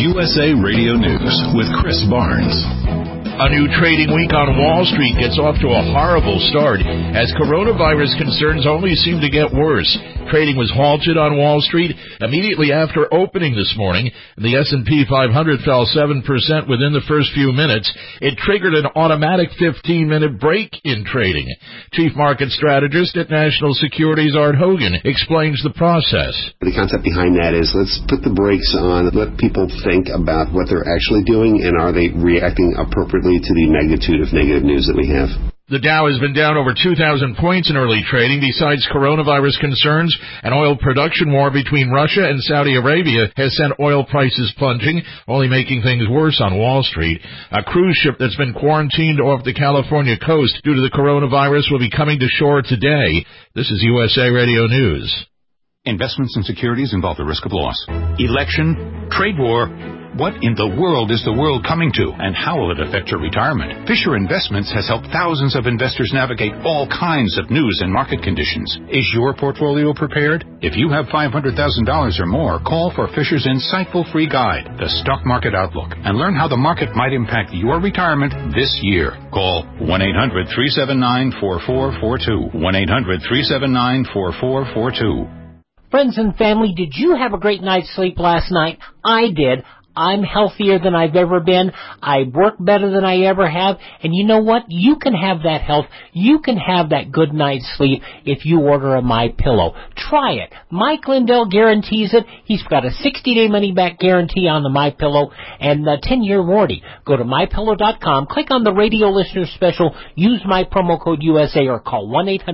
USA Radio News with Chris Barnes. A new trading week on Wall Street gets off to a horrible start as coronavirus concerns only seem to get worse. Trading was halted on Wall Street immediately after opening this morning. The S&P 500 fell 7% within the first few minutes. It triggered an automatic 15-minute break in trading. Chief Market Strategist at National Securities, Art Hogan, explains the process. The concept behind that is let's put the brakes on, let people think about what they're actually doing, and are they reacting appropriately to the magnitude of negative news that we have. The Dow has been down over 2,000 points in early trading. Besides coronavirus concerns, an oil production war between Russia and Saudi Arabia has sent oil prices plunging, only making things worse on Wall Street. A cruise ship that's been quarantined off the California coast due to the coronavirus will be coming to shore today. This is USA Radio News. Investments in securities involve the risk of loss. Election, trade war. What in the world is the world coming to, and how will it affect your retirement? Fisher Investments has helped thousands of investors navigate all kinds of news and market conditions. Is your portfolio prepared? If you have $500,000 or more, call for Fisher's insightful free guide, The Stock Market Outlook, and learn how the market might impact your retirement this year. Call 1-800-379-4442. 1-800-379-4442. Friends and family, did you have a great night's sleep last night? I did. I'm healthier than I've ever been. I work better than I ever have. And you know what? You can have that health. You can have that good night's sleep if you order a MyPillow. Try it. Mike Lindell guarantees it. He's got a 60-day money-back guarantee on the MyPillow and a 10-year warranty. Go to MyPillow.com, click on the radio listener special, use my promo code USA, or call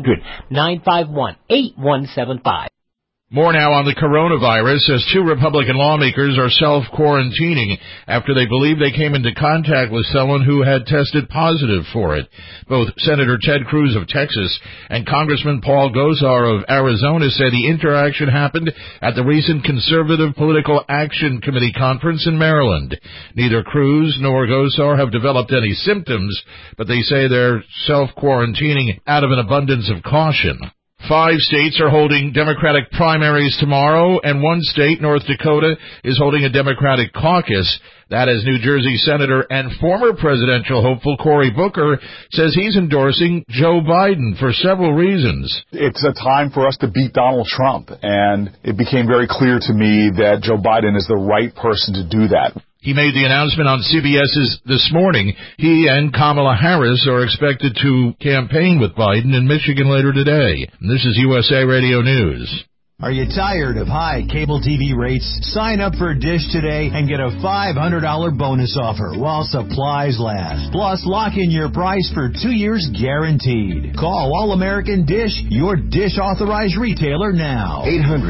1-800-951-8175. More now on the coronavirus, as two Republican lawmakers are self-quarantining after they believe they came into contact with someone who had tested positive for it. Both Senator Ted Cruz of Texas and Congressman Paul Gosar of Arizona say the interaction happened at the recent Conservative Political Action Committee conference in Maryland. Neither Cruz nor Gosar have developed any symptoms, but they say they're self-quarantining out of an abundance of caution. 5 states are holding Democratic primaries tomorrow, and one state, North Dakota, is holding a Democratic caucus. That as New Jersey Senator and former presidential hopeful Cory Booker says he's endorsing Joe Biden for several reasons. It's a time for us to beat Donald Trump, and it became very clear to me that Joe Biden is the right person to do that. He made the announcement on CBS's This Morning. He and Kamala Harris are expected to campaign with Biden in Michigan later today. And this is USA Radio News. Are you tired of high cable TV rates? Sign up for Dish today and get a $500 bonus offer while supplies last. Plus, lock in your price for 2 years guaranteed. Call All-American Dish, your Dish authorized retailer now.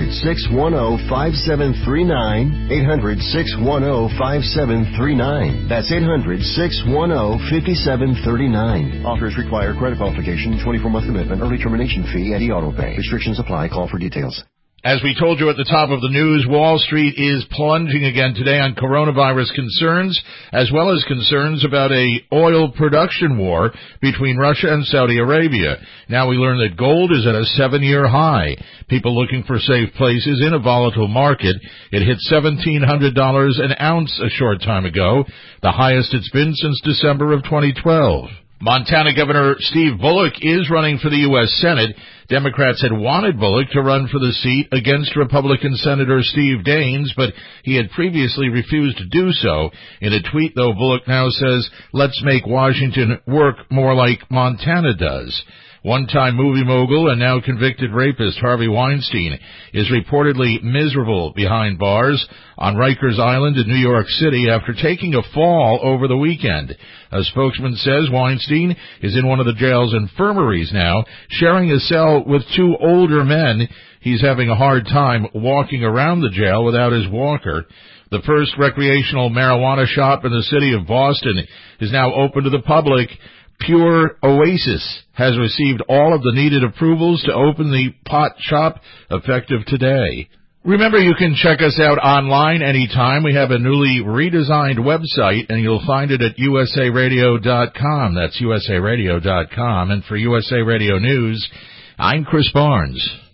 800-610-5739. 800-610-5739. That's 800-610-5739. Offers require credit qualification, 24-month commitment, early termination fee, and e-auto pay. Restrictions apply. Call for details. As we told you at the top of the news, Wall Street is plunging again today on coronavirus concerns, as well as concerns about a oil production war between Russia and Saudi Arabia. Now we learn that gold is at a 7-year high. People looking for safe places in a volatile market. It hit $1,700 an ounce a short time ago, the highest it's been since December of 2012. Montana Governor Steve Bullock is running for the U.S. Senate. Democrats had wanted Bullock to run for the seat against Republican Senator Steve Daines, but he had previously refused to do so. In a tweet, though, Bullock now says, "Let's make Washington work more like Montana does." One-time movie mogul and now convicted rapist Harvey Weinstein is reportedly miserable behind bars on Rikers Island in New York City after taking a fall over the weekend. A spokesman says Weinstein is in one of the jail's infirmaries now, sharing a cell with 2 older men. He's having a hard time walking around the jail without his walker. The first recreational marijuana shop in the city of Boston is now open to the public. Pure Oasis has received all of the needed approvals to open the pot shop effective today. Remember, you can check us out online anytime. We have a newly redesigned website, and you'll find it at usaradio.com. That's usaradio.com. And for USA Radio News, I'm Chris Barnes.